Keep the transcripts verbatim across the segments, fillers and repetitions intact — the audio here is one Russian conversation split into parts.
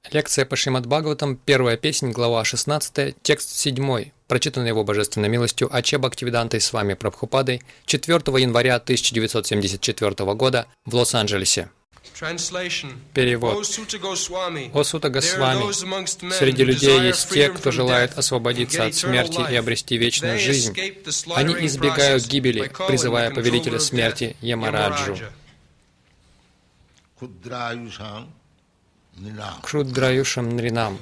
Лекция по Шримад Бхагаватам, первая песнь, глава шестнадцатая, текст седьмой, прочитанный его божественной милостью Аче Бхактивидантой с вами Прабхупадой четвёртого января тысяча девятьсот семьдесят четвёртого года в Лос-Анджелесе. Перевод. О Сута Госвами, среди людей есть те, кто желает освободиться от смерти и обрести вечную жизнь. Они избегают гибели, призывая повелителя смерти Ямараджу. Кшудраюшам Нринам.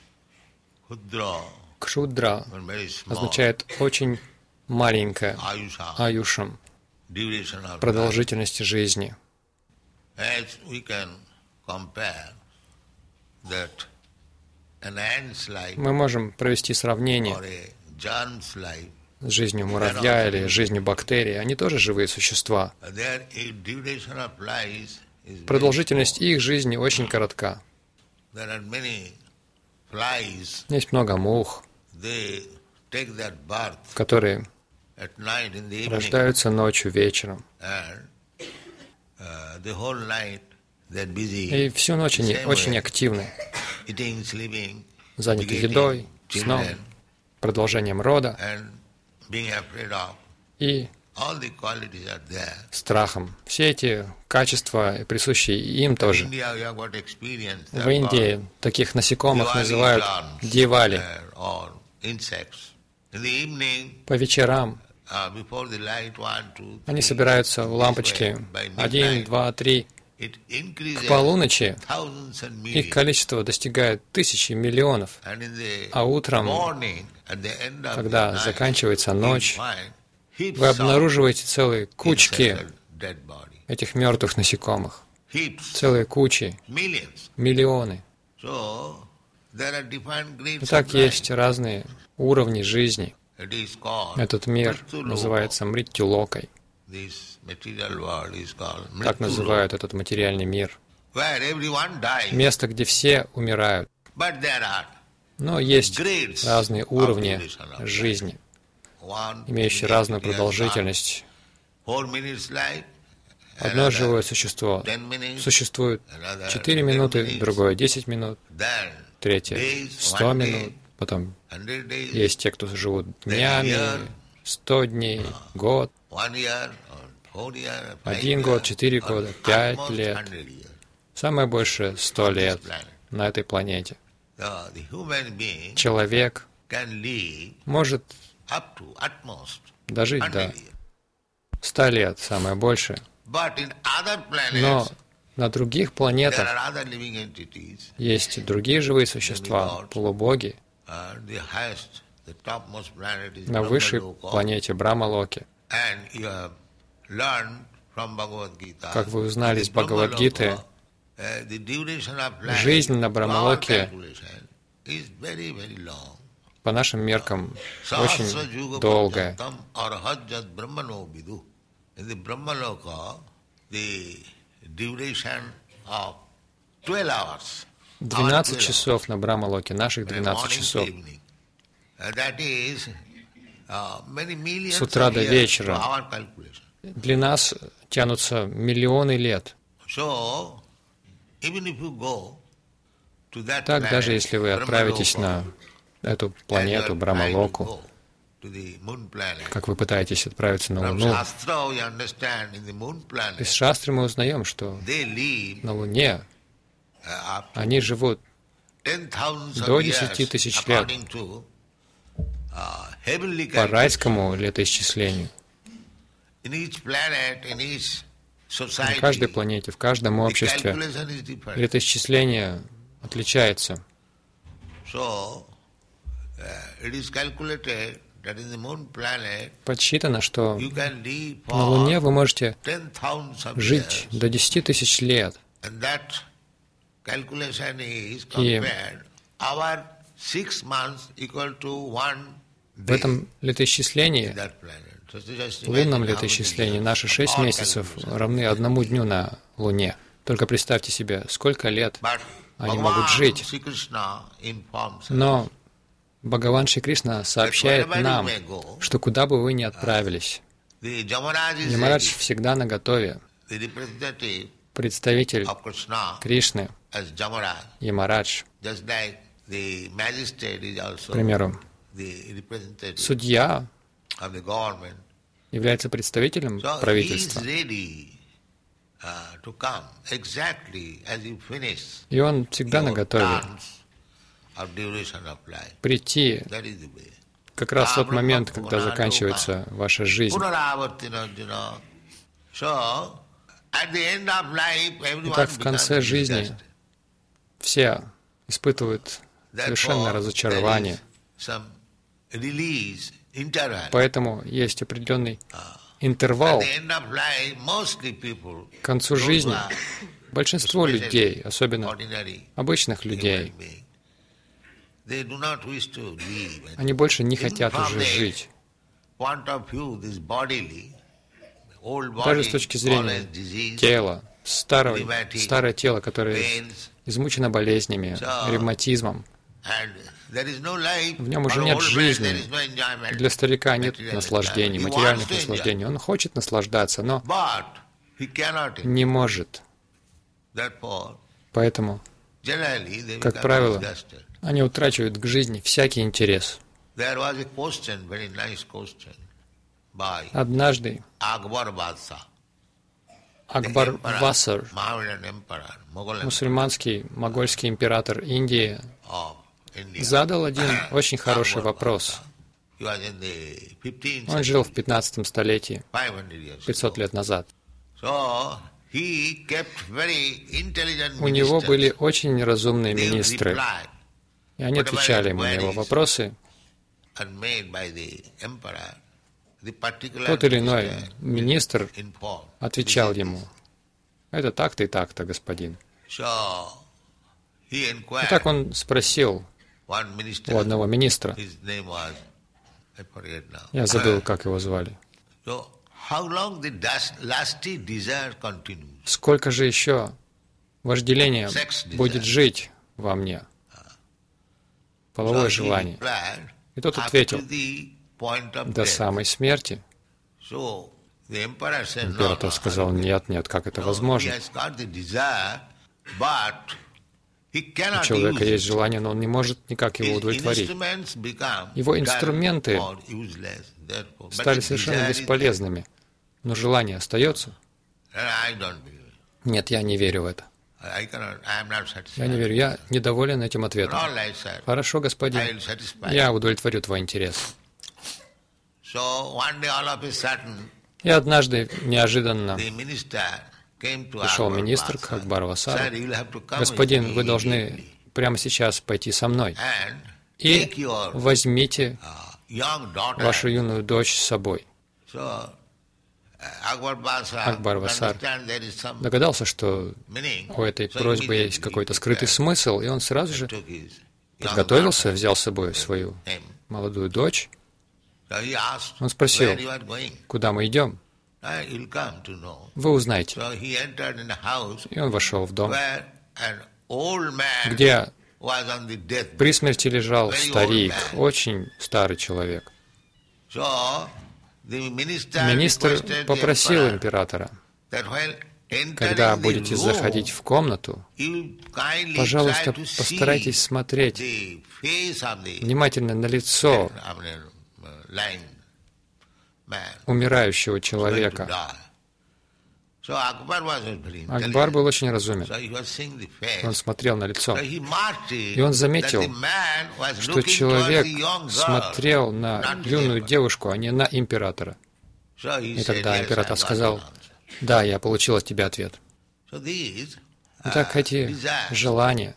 Кшудра означает очень маленькая, аюшам, продолжительность жизни. Мы можем провести сравнение с жизнью муравья или жизнью бактерий. Они тоже живые существа. Продолжительность их жизни очень коротка. Есть много мух, которые рождаются ночью, вечером. И всю ночь они очень активны, заняты едой, сном, продолжением рода и страхом. Все эти качества присущи им тоже. В Индии таких насекомых называют дьявали. По вечерам они собираются у лампочки один, два, три. К полуночи их количество достигает тысячи миллионов. А утром, когда заканчивается ночь, вы обнаруживаете целые кучки этих мертвых насекомых. Целые кучи, миллионы. Итак, есть разные уровни жизни. Этот мир называется Мритью-локой. Так называют этот материальный мир. Место, где все умирают. Но есть разные уровни жизни, имеющие разную продолжительность. Одно живое существо существует четыре минуты, другое десять минут, третье сто минут, потом есть те, кто живут днями, сто дней, год, один год, четыре года, пять лет. Самое большее сто лет на этой планете. Человек может дожить до ста лет, самое большее. Но на других планетах есть другие живые существа, полубоги. На высшей планете Брахмалоке. Как вы узнали из Бхагавад-гиты, жизнь на Брахмалоке по нашим меркам очень долгая. двенадцать часов на Брахмалоке, наших двенадцать часов. С утра до вечера. Для нас тянутся миллионы лет. Так, даже если вы отправитесь на эту планету, Брахмалоку, как вы пытаетесь отправиться на Луну, из шастры мы узнаем, что на Луне они живут до десяти тысяч лет по райскому летоисчислению. На каждой планете, в каждом обществе летоисчисление отличается. Подсчитано, что на Луне вы можете жить до десяти тысяч лет. И в этом летоисчислении, в лунном летоисчислении, наши шесть месяцев равны одному дню на Луне. Только представьте себе, сколько лет они могут жить. Но Бхагаван Шри Кришна сообщает нам, что куда бы вы ни отправились, Ямарадж всегда наготове. представитель of Krishna Кришны, as Jamaraj, Ямарадж, just like the magistrate is к also примеру, the representative судья of the government. является представителем So he is правительства. ready uh, to come exactly as you finish И он всегда your наготове terms of duration of life. прийти That is the way. как раз в тот момент, когда заканчивается ваша жизнь. Punaravartina. So, at the end of life, everyone Итак, в конце becomes жизни disgusted. все испытывают совершенное Therefore, разочарование. there is some release, interval. Поэтому есть определенный At интервал. the end of life, mostly people, К концу those who жизни are большинство людей, especially особенно ordinary обычных людей, human beings, they do not wish to live. And они больше не even хотят from уже the жить. point of view, this bodily, old Даже body, с точки all зрения as disease, тела, старое, rheumatic старое тело, которое pains, измучено болезнями, So, ревматизмом. and there is no life. В нем уже For нет old man, жизни. there is no enjoyment, Для старика нет material наслаждений, enjoyment. He материальных wants to enjoy, наслаждений. Он хочет наслаждаться, но but he cannot enjoy. не может. Therefore, Поэтому, generally, they как become правило, disgusted. они утрачивают к жизни всякий интерес. There was a question, very nice question, by Однажды Akbar Badshah, the Акбар emperor, Вассар, Mohammedan emperor, Mughal emperor мусульманский могольский император Индии, of India. задал один очень хороший Akbar вопрос. Badshah. He was in the fifteenth Он жил в century, пятнадцатом столетии, five hundred years пятьсот ago. лет назад. So, he kept very intelligent У него ministers. были очень разумные They министры, replied и они отвечали ему на его вопросы. and made by the emperor. The particular Тот или иной minister министр informed. отвечал This is ему: «Это так-то и так-то, господин». So, he inquired Итак, он спросил one minister, у одного министра, his name was, I forget now. я забыл, как его звали, So, how long the dust, lusty desire continues? сколько же еще вожделение Sex desire. будет жить во мне? Половое So he желание. replied, И тот up ответил: to the point of до death. самой смерти. So, the emperor said, no, Император no, сказал: нет, нет, как это no, he возможно? has got the desire, but he У cannot человека use есть it. желание, но он не может никак его His удовлетворить. instruments become Его dull инструменты or useless, therefore. But Стали the совершенно desire is бесполезными. Но желание остается? there. And I don't believe it. Нет, я не верю в это. I cannot, I am not Я не satisfied. верю. Я недоволен этим But ответом. all right, sir. Хорошо, I господин. will satisfy. Я удовлетворю твой интерес. So one day, all of a sudden, И однажды неожиданно the minister came to пришел Akbar министр к Badshah. Акбару Вассару. Sir, you will have to come with Господин, me вы должны immediately прямо сейчас пойти со мной and и take your возьмите uh, young daughter. вашу юную дочь с собой. So uh, Akbar Badshah Акбар Вассар understand there is some Догадался, что meaning. у этой So просьбы есть immediately какой-то he скрытый prepared, смысл, и он сразу же took his young подготовился, daughter, взял с собой свою name. молодую дочь. So he asked, Он спросил: where you are going? куда мы идем? Uh, you'll come to know. Вы узнаете. So he entered in a house И он вошел в дом, where an old man где was on the death. при смерти лежал Very old старик, man. очень старый человек. So the minister Министр requested the попросил emperor императора: that while entering когда the будете room, заходить в комнату, you kindly пожалуйста, try to постарайтесь see смотреть the face of the внимательно на лицо I mean, uh, lying man умирающего going to человека. die. So Akbar was very Акбар intelligent. был очень разумен. So he was seeing the face. Он смотрел на лицо, So he marked it И он заметил, that the man was что looking человек towards the young girl, смотрел на not the юную emperor. девушку, а не на императора. So he И said, тогда "Yes, император I got сказал: an answer." да, я получил от тебя ответ. So these, Итак, uh, эти desires, желания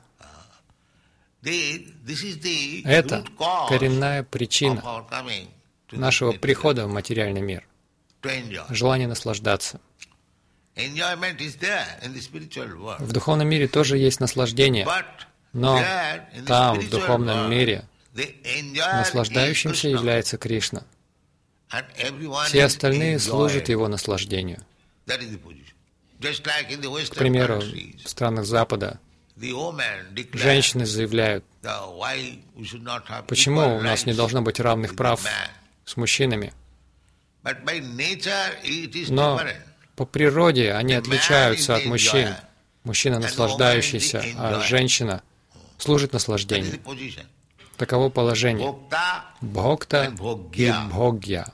they, this is the — это root cause коренная of причина our coming to нашего this material, прихода в материальный мир. to enjoy. Желание наслаждаться. Enjoyment is there in the spiritual world. В духовном мире тоже есть наслаждение, But но there, in the там, в spiritual духовном world, мире, the enjoyer наслаждающимся is Krishna, является Кришна. and everyone Все is остальные служат enjoying. его наслаждению. That is the position. Just like in the К Western примеру, countries, в странах Запада the woman declares женщины заявляют: that why we should not have почему equal у нас не rights должно быть равных with прав the man. с мужчинами? But by nature it is Но different. По природе они отличаются от мужчин. Мужчина наслаждающийся, а женщина служит наслаждению. Таково положение. Бхокта и бхогья.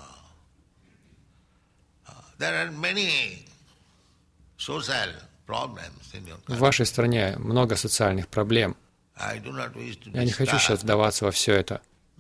В вашей стране много социальных проблем. Я не хочу сейчас вдаваться во все это.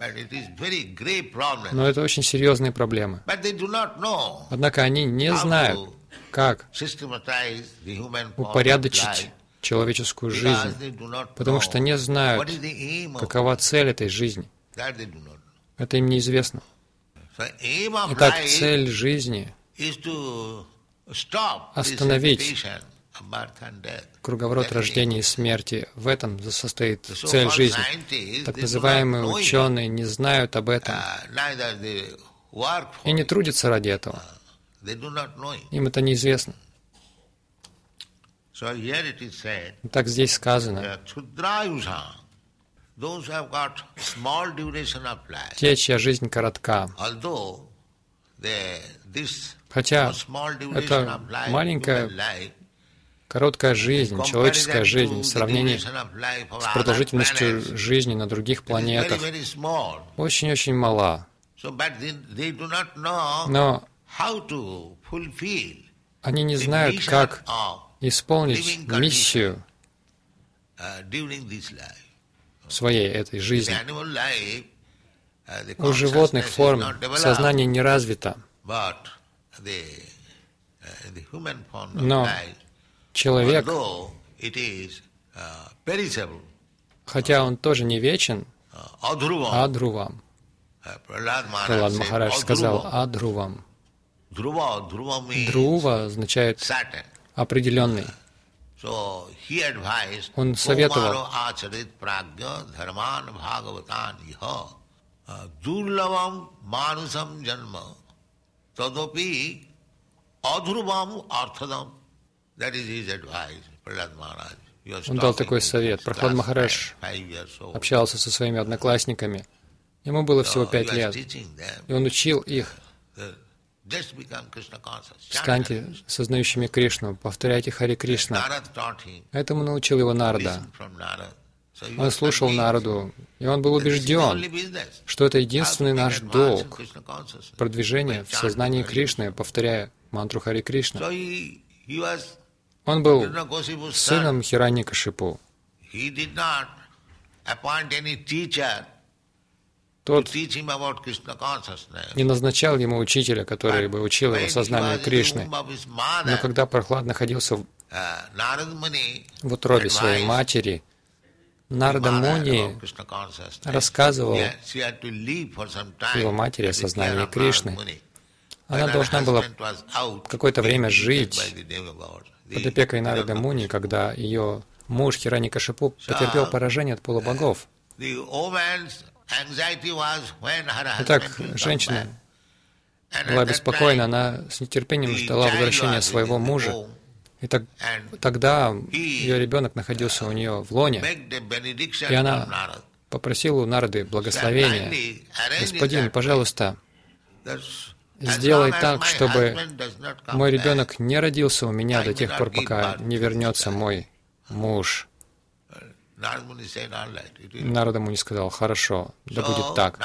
Но это очень серьезные проблемы. Однако они не знают, как упорядочить человеческую жизнь, потому что не знают, какова цель этой жизни. Это им неизвестно. Итак, цель жизни — остановить круговорот рождения и смерти. В этом состоит цель жизни. Так называемые ученые не знают об этом и не трудятся ради этого. Им это неизвестно. Так здесь сказано: те, чья жизнь коротка, хотя это маленькая короткая жизнь, человеческая жизнь в сравнении с продолжительностью жизни на других планетах очень-очень мала. Но они не знают, как исполнить миссию своей этой жизни. У животных форм сознание не развито, но человек, хотя он тоже не вечен, Адрувам. Пралад Махарадж сказал Адрувам. Друва означает определенный. Он советовал: он дал такой совет. Прахлад Махарадж общался со своими одноклассниками. Ему было всего пять лет. И он учил их: станьте сознающими Кришну, повторяйте Хари Кришна. Этому научил его Нарада. Он слушал Нараду, и он был убежден, что это единственный наш долг — продвижение в сознании Кришны, повторяя мантру Хари Кришна. Он был сыном Хираньякашипу. Тот не назначал ему учителя, который бы учил его сознанию Кришны. Но когда Прахлад находился в, в утробе своей матери, Нарада Муни рассказывал его матери о сознании Кришны. Она должна была какое-то время жить под опекой Нарада Муни, когда ее муж Хираньякашипу потерпел поражение от полубогов. Итак, женщина была обеспокоена, она с нетерпением ждала возвращения своего мужа. И так, тогда ее ребенок находился у нее в лоне, и она попросила у Нарады благословения: «Господин, пожалуйста, сделай так, чтобы мой ребенок не родился у меня до тех пор, пока не вернется мой муж». Нарада Муни сказал: «Хорошо, да будет так».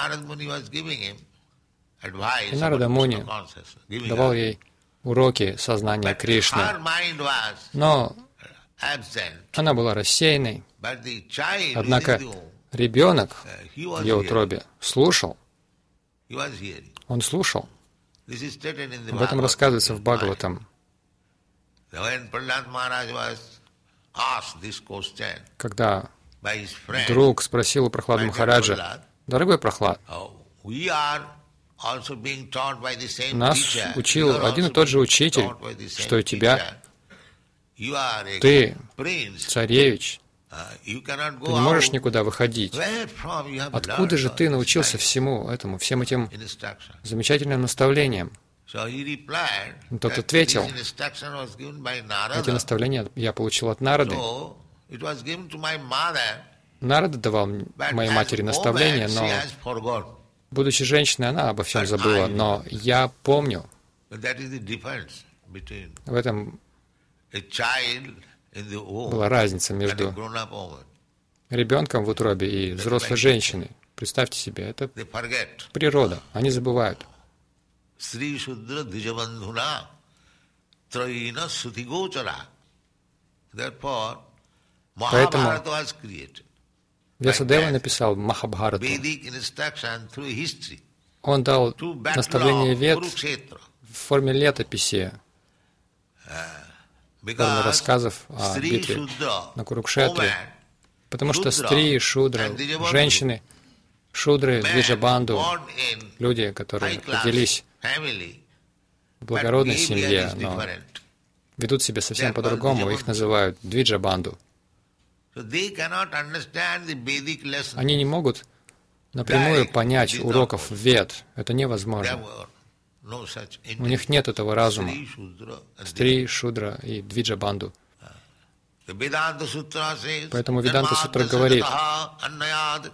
И Нарада Муни давал ей уроки сознания Кришны. Но она была рассеянной. Однако ребенок в ее утробе слушал. Он слушал. Об этом рассказывается в Бхагаватам. Когда друг спросил у Прахлада Махараджа: «Дорогой Прахлад, нас учил один и тот же учитель, что и тебя. Ты царевич, ты не можешь никуда выходить. Откуда же ты научился всему этому, всем этим замечательным наставлениям?» Тот ответил: «Эти наставления я получил от Нарады. Нарада давал моей матери наставления, но, будучи женщиной, она обо всем забыла. Но я помню». between В этом a child in the womb была разница and a между grown-up woman. ребенком в утробе и взрослой женщиной. Представьте себе, это They forget. природа. Они забывают. Sri Shudra Dijabandhuna Traina Sutigochara. Therefore, Поэтому Mahabharata was created. Вьясадева написал Махабхарату. Vedic instruction through history Он дал to battle наставление of вед Kurukshetra. в форме летописи, в форме Because рассказов о Sri битве Shudra, на Курукшетре, woman, потому что Shudra стри, шудры, and Dijabandhu, женщины, шудры, men двиджабанду, born in люди, которые high class родились family, в благородной but behavior семье, is но different. ведут себя совсем по-другому, их называют двиджабанду. So they cannot understand the Vedic lessons. Они не могут напрямую понять уроков вед. Это There невозможно. were no such У них нет этого разума. Sri Shudra and Стри, шудра и двиджабанду. the Vedanta Sutra says, Поэтому Веданта Сутра "Janmadhyasya говорит, tataha annayad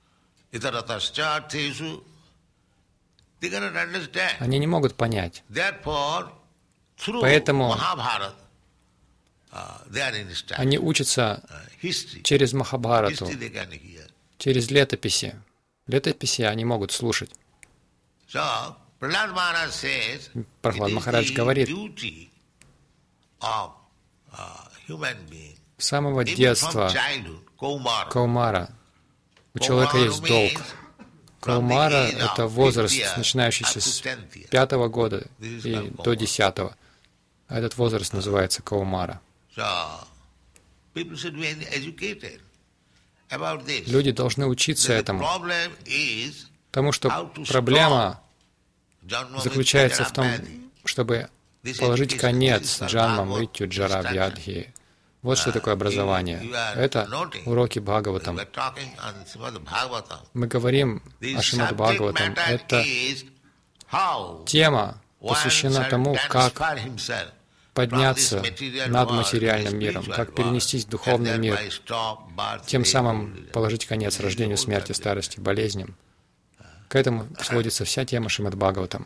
itarataschaर्थेषु." They cannot understand. они не могут понять. Therefore, through Поэтому Mahabharata, uh, they are instructed. Они учатся Uh, history, через Махабхарату, history they can hear. через летописи. Летописи они могут слушать. So, Prahlad Maharaj says, Прахлад it is Махарадж the говорит, duty of uh, human being, с самого even детства from childhood, Kaumara. Каумара. У человека есть долг. Каумара — это возраст, начинающийся с пятого года и до десятого. А этот возраст называется Каумара. So, people should be educated about this. Люди должны учиться The этому, problem is потому что проблема заключается в том, чтобы положить конец джанма, мритью, джара, вьядхи. Вот что такое образование. Это уроки Бхагаватам. We're talking on Srimad Bhagavatam. Мы говорим The о Шримад subject Бхагаватам. matter Это is how тема one посвящена shall тому, как transfer himself подняться from this material над world to материальным the миром, spiritual как перенестись в world, духовный and мир, thereby stop birth, тем death, самым disease. положить конец рождению, смерти, старости, болезням. К этому сводится вся тема Шримад Бхагаватам.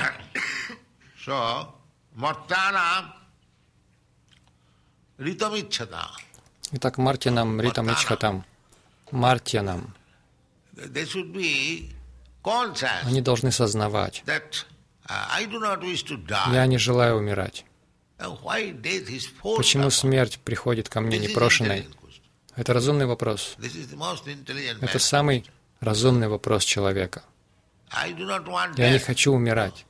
So, Martana Ritamicchata. Итак, Мартинам, Ритам, Ичхатам. Мартинам. They should be conscious Они должны сознавать. that uh, I do not wish to die. Я не желаю умирать. And why death is forced Почему upon? смерть приходит ко мне This is непрошенной? intelligent question. Это разумный вопрос. This is the most intelligent Это man. самый разумный вопрос человека. I do not want Я не death. хочу умирать.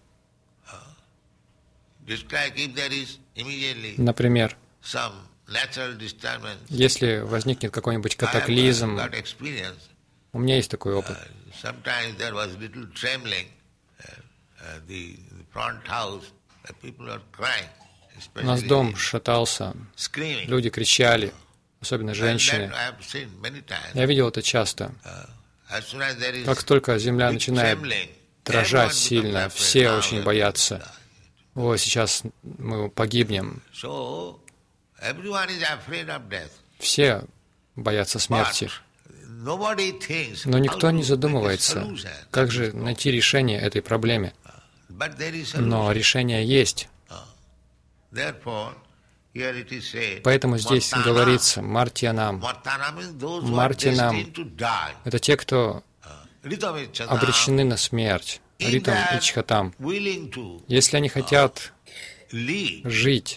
Just like if there is immediately Например, some natural disturbance. если возникнет какой-nибудь I have катаклизм, got experience. у меня есть такой опыт. Sometimes there was little trembling. Uh, uh, the, the front house, the people are crying, У нас especially дом шатался, screaming. люди кричали, особенно And женщины. that I have seen many times. Я видел это часто. Uh, as soon as there is Как только земля big начинает trembling, дрожать everyone сильно, becomes afraid. все Now очень we- боятся. О, сейчас мы погибнем. So everyone is afraid of death. Все боятся смерти. But nobody thinks Но how никто to не make a задумывается, solution. как же найти решение этой проблеме. But there is Но solution. решение есть. Therefore, here it is said, Поэтому здесь Martana. говорится «Мартьянам». Martana means those who are Мартинам. destined to die. Это те, кто Ritamicchata, обречены на смерть. in Ритам that и Чхатам. willing to Если они хотят live, жить,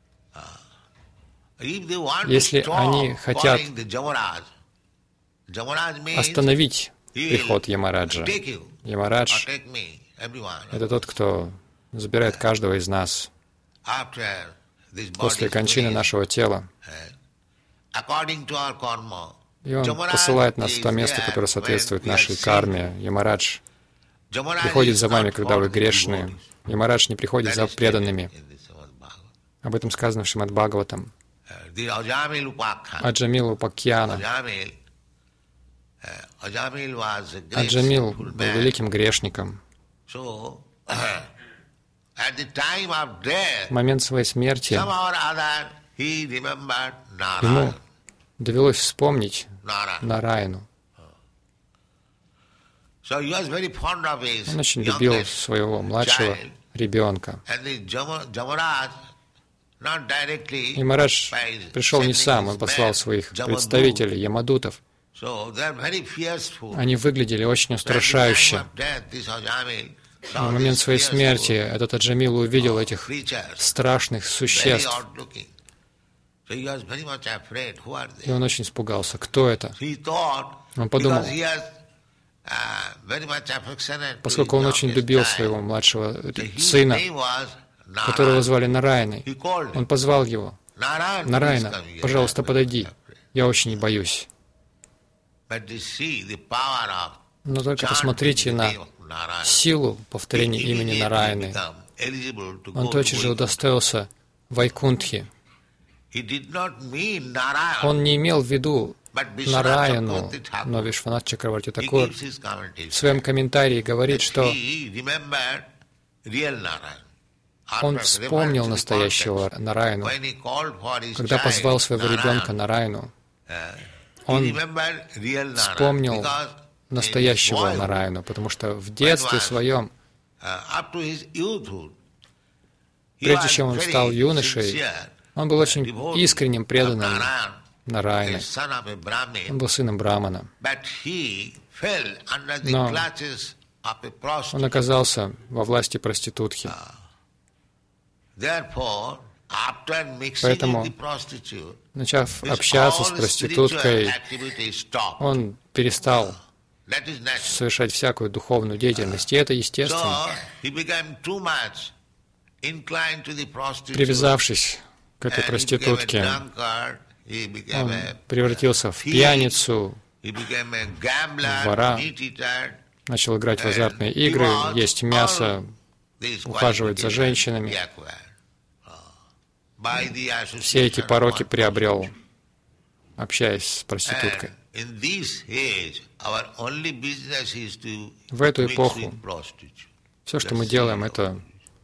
if they want Если to stop они хотят calling the Jamaraj, Jamaraj means остановить he will приход Ямараджа. take you, or Ямарадж take me, everyone. — это тот, кто забирает каждого из нас After this body после is кончины finished, нашего тела. according to our karma, И он Jamaraj посылает нас в то is место, there которое соответствует when we are нашей sinful. карме. Ямарадж Jamaraj приходит is за вами, not когда for вы the грешные. devotees. Ямарадж не приходит That за is stated преданными. in the Srimad Bhagavatam. Об этом сказано в Шримад Бхагаватам. Uh, The Ajamil Upakhan. Аджамил Упакьяна. Ajamil, uh, Ajamil was a great Аджамил sinful был man. великим грешником. So, at the time of death, В момент своей смерти somehow or other, he remembered ему Narayana. довелось вспомнить Narayana. Нараяну. So he was very fond of his Он очень любил youngest своего младшего child, ребенка. And the Jama- Jamaraj, not directly, И Марадж by пришел не sending сам, his он послал men, своих Jamadut. представителей, ямадутов. So they are very fearful. Они выглядели очень At the time устрашающе. of death, this Ajamil В saw момент these своей смерти fearful этот Аджамил увидел этих creatures, страшных very существ, odd looking. So he was very much afraid. Who are и they? он очень испугался. Кто это? He thought, Он подумал, because he has uh, very much affectionate to поскольку он his очень youngest любил child, своего младшего so his сына, name was которого Narayan. звали Нараяной, He called он him. позвал его. Narayan, please Нараяна, come here. пожалуйста, I'm подойди. afraid. Я очень боюсь. But you see the power of Но только chanting посмотрите the на name of Narayan. силу повторения He имени immediately Нараяны. become eligible to Он go тотчас to же Vaikuntha. удостоился Вайкунтхи. He did not mean Narayan, Он не имел в виду but Vishwanath Нараяну, Chakravarti Thakur. но Вишванат Чакраварти He Такур gives his commentary. в своем комментарии говорит, что He remembered real Narayan. он After вспомнил referring to the настоящего context, Нараяну. when he called for his Когда child, позвал своего Narayan, ребенка Нараяну, uh, он he remembered real Narayan, вспомнил because in his настоящего boyhood, Нараяну, потому что в детстве своем, uh, up to his youthhood, he прежде was чем он very стал юношей, sincere, он был очень devotee искренним, of преданным Narayan, Нараяне. a son of a Brahmin, Он был сыном Брамана. but he fell under the Но clutches of a он prostitute. оказался во власти проститутки. Therefore, after mixing Поэтому, with the prostitute, начав his общаться с all проституткой, spiritual activities stopped. он перестал That is natural. совершать всякую духовную деятельность, и это естественно. So he became too much inclined to the prostitute. Привязавшись к этой and he became a проститутке, drunkard, he became он a превратился в thief, пьяницу, he became a gambler, вора, meat eater, начал играть в and азартные he игры, was есть мясо, all these ухаживать за qualifications женщинами. he acquired, uh, by the Все эти association пороки of one приобрел, prostitute. общаясь с проституткой. And in this age, our only business is to В эту mix эпоху with prostitute. все, что мы делаем, это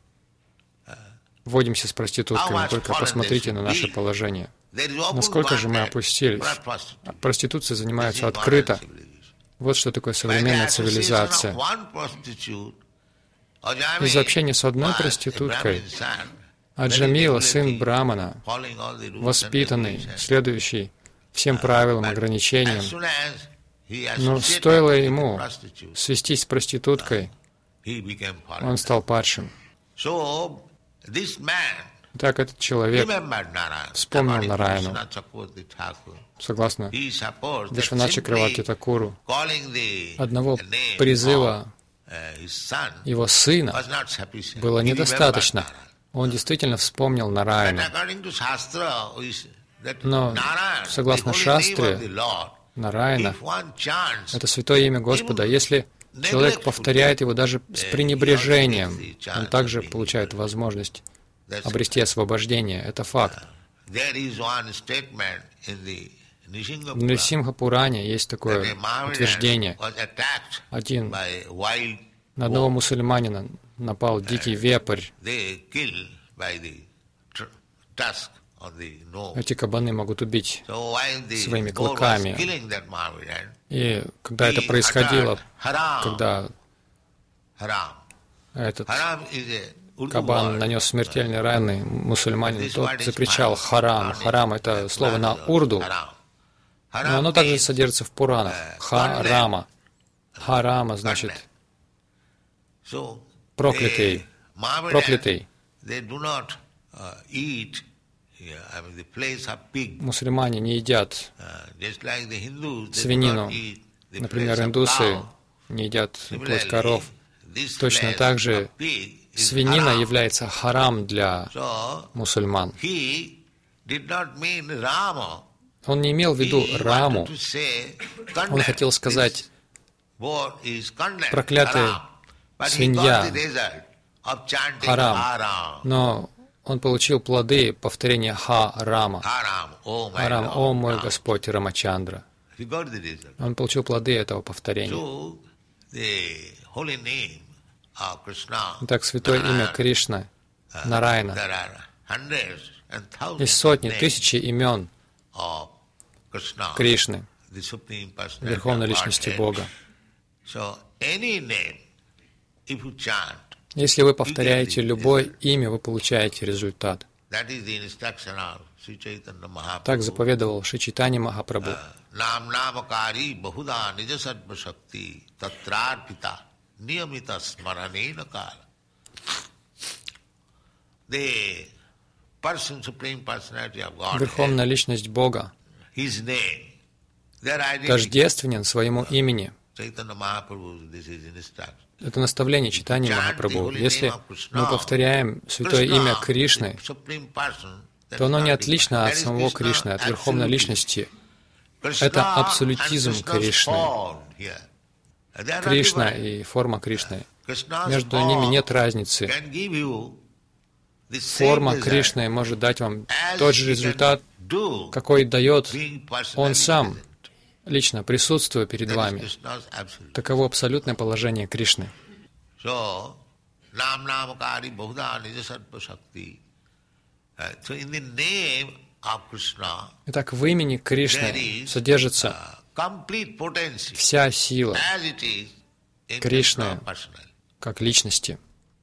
вводимся с проститутками. Только посмотрите на наше положение. There is open Насколько же мы bondage опустились. for prostitute. Проституцией This занимаются is открыто. modern civilization. Вот что такое By the современная association цивилизация. of one prostitute, Ajami Из общения с одной was a проституткой Brahmin son, Аджамила, very сын regulative, Брамана, following all the rules and воспитанный, regulations. следующий всем правилам, But ограничениям, as soon as he но associated стоило with the ему prostitute, свестись с проституткой, he became он foreigner. стал падшим. So this man Так этот человек, remembered Narayan. вспомнил According to Нараяну. Vishwanath Chakravarti Thakur, согласно he supposed that Вишванат Чакраварти simply Такуру, calling the одного name призыва of, uh, his son его сына was not sufficient. было He недостаточно. remembered Narayan. Он действительно вспомнил But Нараяну. according to Shastra, we s- that Но Narayan, согласно the holy Шастре, name of the Lord, Нараяна if one chants, — это святое имя Господа. Если человек повторяет его даже с пренебрежением, он также получает возможность that's- обрести освобождение. Это факт. there is one statement in the Nishinga В Purana Нрисимха Пуране есть that такое a Mahavira утверждение. was attacked Один by wild на одного boar. мусульманина напал дикий вепрь. They kill by the tr- tusk on the nose. Эти кабаны могут убить. So while the своими boar was клыками. killing that Mahavira, И когда это he происходило, uttered, Haram, когда haram. этот Haram is a Urdu кабан word. нанес смертельные раны мусульманину, тот закричал «Харам». «Харам» — это слово на урду, Haram. но Haram оно также means, содержится в Пуранах. Харама. Харама значит so проклятый, the Mahavira, проклятый. they do not uh, eat yeah, I mean, the flesh of pig. Мусульмане не едят Uh, just like the Hindus, they do свинину. not eat the Например, flesh of индусы cow. не едят Similarly, плоть коров. this Точно flesh так же of pig is свинина haram. является харам для So мусульман. he did not mean Rama. Он не имел в виду He Раму. wanted to say, Он хотел condemn. сказать, This boar is condemned, проклятая haram. But he свинья, got the result of chanting харам. haram. Но он получил плоды повторения Ха-Рама. Haram, oh my Харам, Lord, о мой Ram. Господь Рамачандра. He got the result. Он получил плоды этого повторения. So the holy name of Krishna, Итак, святое имя Narayana, Кришна, uh, Нараяна. there are hundreds and thousands Есть сотни, of names тысячи имен of Krishna, Кришны, the Supreme Personality Верховной of Личности Godhead. Бога. So any name, if you chant, Если вы повторяете любое имя, вы получаете результат. Так заповедовал Шри Чайтанья Махапрабху. Nam namakari bahuda nijasadva shakti tatrarpita niyamita smaranena kala. The person, Supreme Personality of God, Верховная Личность Бога His name, their identity. тождествен своему имени. Chaitanya Mahaprabhu, this is instruction. Это наставление Чайтаньи Махапрабху. Если мы повторяем святое имя Кришны, то оно не отлично от самого Кришны, от Верховной Личности. Это абсолютизм Кришны. Кришна и форма Кришны. Между ними нет разницы. Форма Кришны может дать вам тот же результат, какой дает Он сам, лично присутствуя перед вами. Таково абсолютное положение Кришны. Итак, в имени Кришны содержится вся сила Кришны как личности.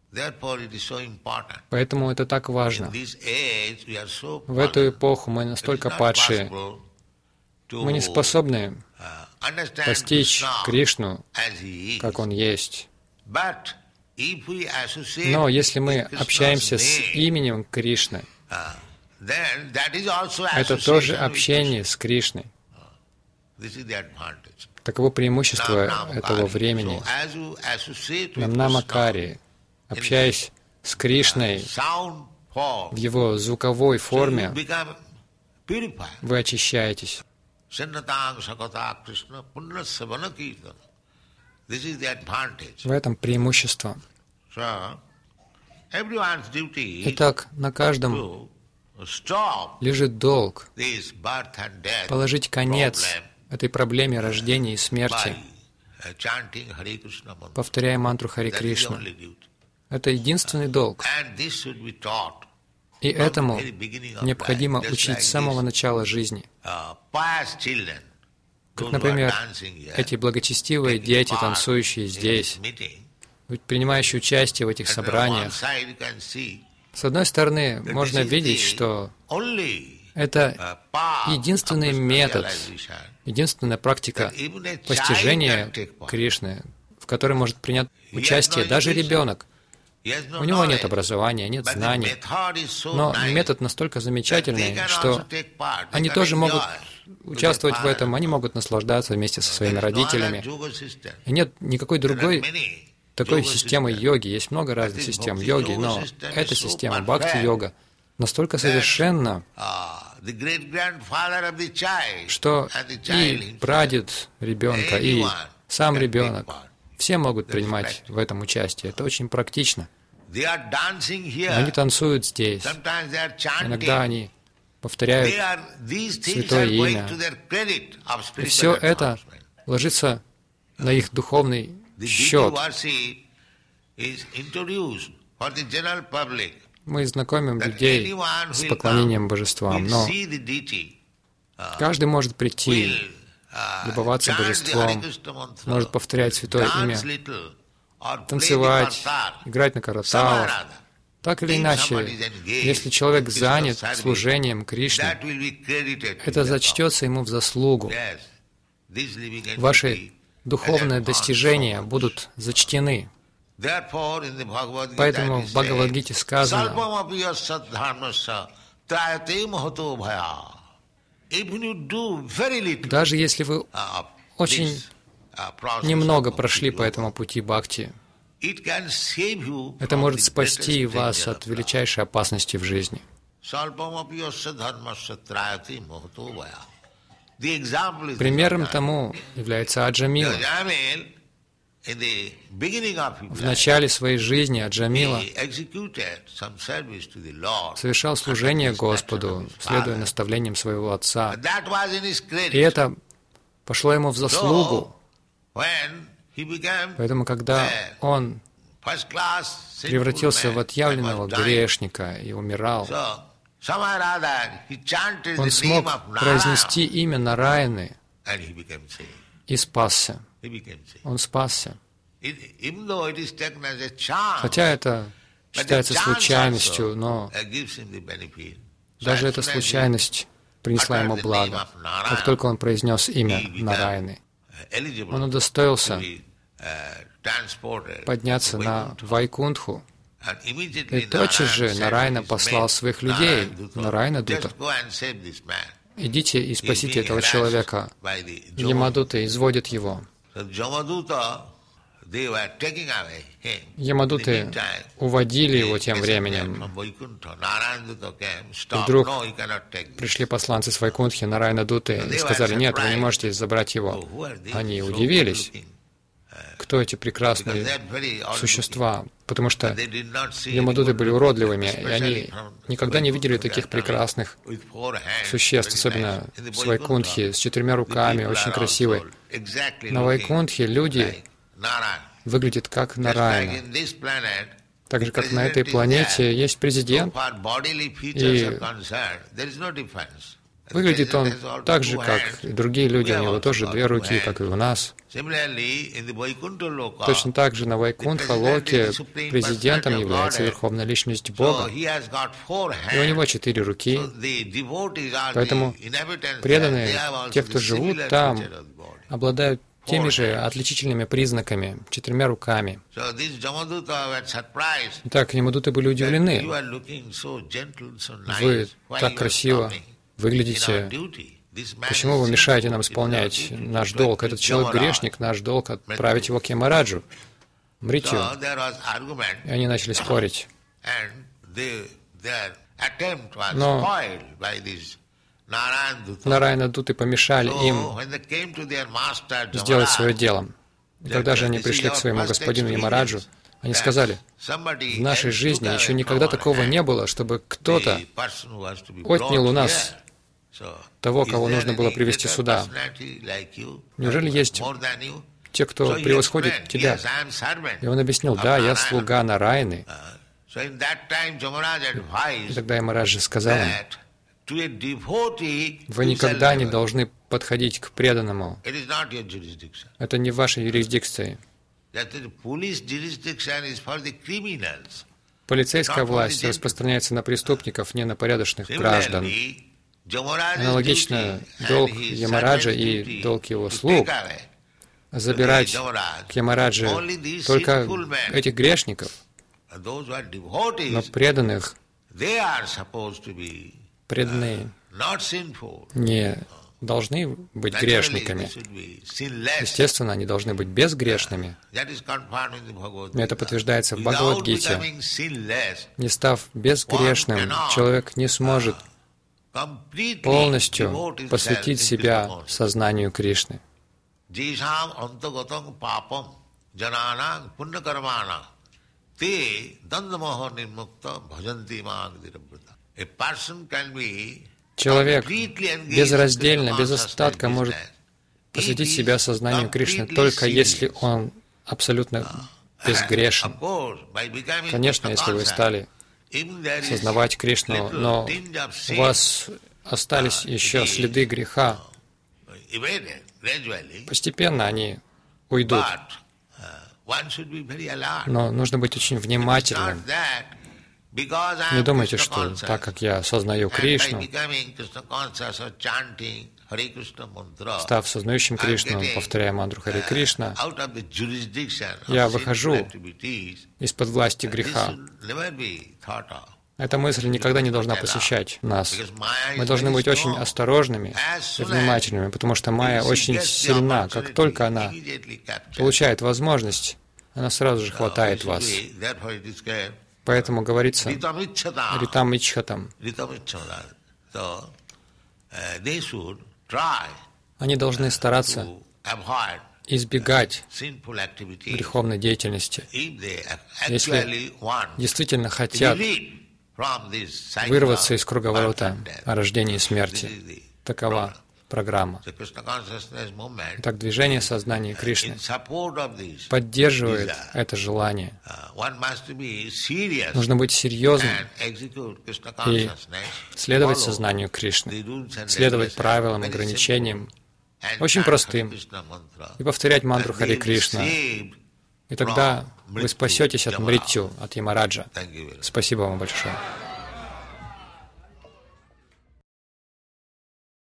Поэтому это так важно. В эту эпоху мы настолько падшие, мы не способны постичь Кришну, как Он есть. Но если мы общаемся с именем Кришны, это тоже общение с Кришной. Таково преимущество этого времени. Намнамакари, общаясь с Кришной в Его звуковой форме, вы очищаетесь. В этом преимущество. Итак, на каждом лежит долг положить конец этой проблеме рождения и смерти, повторяя мантру Хари Кришна. Это единственный долг. И этому необходимо учить с самого начала жизни. Как, например, эти благочестивые дети, танцующие здесь, принимающие участие в этих собраниях. С одной стороны, можно видеть, что это единственный метод, единственная практика постижения Кришны, в которой может принять участие даже ребенок. У него нет образования, нет знаний, но метод настолько замечательный, что они тоже могут участвовать в этом, они могут наслаждаться вместе со своими родителями. И нет никакой другой такой системы йоги. Есть много разных систем йоги, но эта система бхакти-йога настолько совершенна, что и прадед ребенка, и сам ребенок, все могут принимать в этом участие. Это очень практично. Они танцуют здесь. Иногда они повторяют святое имя. И все это ложится на их духовный счет. Мы знакомим людей с поклонением божествам, но каждый может прийти, любоваться божеством, может повторять святое имя, танцевать, играть на караталах. Так или иначе, если человек занят служением Кришне, это зачтется ему в заслугу. Ваши духовные достижения будут зачтены. Поэтому в Бхагавад-гите сказано: даже если вы очень немного прошли по этому пути бхакти, это может спасти вас от величайшей опасности в жизни. Примером тому является Аджамила. В начале своей жизни Аджамила совершал служение Господу, следуя наставлениям своего отца. И это пошло ему в заслугу. Поэтому, когда он превратился в отъявленного грешника и умирал, он смог произнести имя Нараяны и спасся. Он спасся. Хотя это считается случайностью, но даже эта случайность принесла ему благо. Как только он произнес имя Нараяны, он удостоился подняться на Вайкунтху. И тотчас же Нараяна послал своих людей, Нараяна Дута: идите и спасите этого человека. Ямадуты изводят его. Ямадуты уводили его тем временем. И вдруг пришли посланцы с Вайкунтхи, Нараяна Дуты, и сказали: нет, вы не можете забрать его. Они удивились, кто эти прекрасные существа, потому что Ямадуты были уродливыми, и они никогда не видели таких прекрасных существ, особенно с Вайкунтхи, с четырьмя руками, очень красивые. На Вайкунтхе люди выглядят как Нараяна. Так же, как на этой планете есть президент, и выглядит он так же, как и другие люди, у него тоже две руки, как и у нас. Точно так же на Вайкунтха-локе президентом является Верховная Личность Бога, и у него четыре руки. Поэтому преданные, те, кто живут там, обладают теми же отличительными признаками, четырьмя руками. Итак, Ямадуты были удивлены. Вы так красиво выглядите. Почему вы мешаете нам исполнять наш долг? Этот человек грешник, наш долг отправить его к Ямараджу, Мритью. И они начали спорить. Но Нараяна Дуты помешали им сделать свое дело. И когда же они пришли к своему господину Ямараджу, они сказали: в нашей жизни еще никогда такого не было, чтобы кто-то отнял у нас того, кого нужно было привести сюда. Неужели есть те, кто превосходит тебя? И он объяснил: да, я слуга Нараяны. И тогда Ямараджа сказал им: вы никогда не должны подходить к преданному. Это не в вашей юрисдикции. Полицейская власть распространяется на преступников, не на порядочных граждан. Аналогично, долг Ямараджа и долг его слуг — забирать к Ямараджи только этих грешников, но преданных, преданные не должны быть грешниками. Естественно, они должны быть безгрешными. И это подтверждается в Бхагавад-гите. Не став безгрешным, человек не сможет полностью посвятить себя сознанию Кришны. Человек безраздельно, без остатка может посвятить себя сознанию Кришны, только если он абсолютно безгрешен. Конечно, если вы стали сознавать Кришну, но у вас остались еще следы греха, постепенно они уйдут. Но нужно быть очень внимательным. Не думайте, что так как я сознаю Кришну, став сознающим Кришну, повторяя мантру Харе Кришна, я выхожу из-под власти греха. Эта мысль никогда не должна посещать нас. Мы должны быть очень осторожными и внимательными, потому что майя очень сильна. Как только она получает возможность, она сразу же хватает вас. Поэтому говорится «ритам ичхатам». Они должны стараться избегать греховной деятельности, если действительно хотят вырваться из круговорота о рождении и смерти. Такова программа. Итак, движение сознания Кришны поддерживает это желание. Нужно быть серьезным и следовать сознанию Кришны, следовать правилам, ограничениям, очень простым, и повторять мантру Харе Кришна. И тогда вы спасетесь от мритью, от Ямараджа. Спасибо вам большое.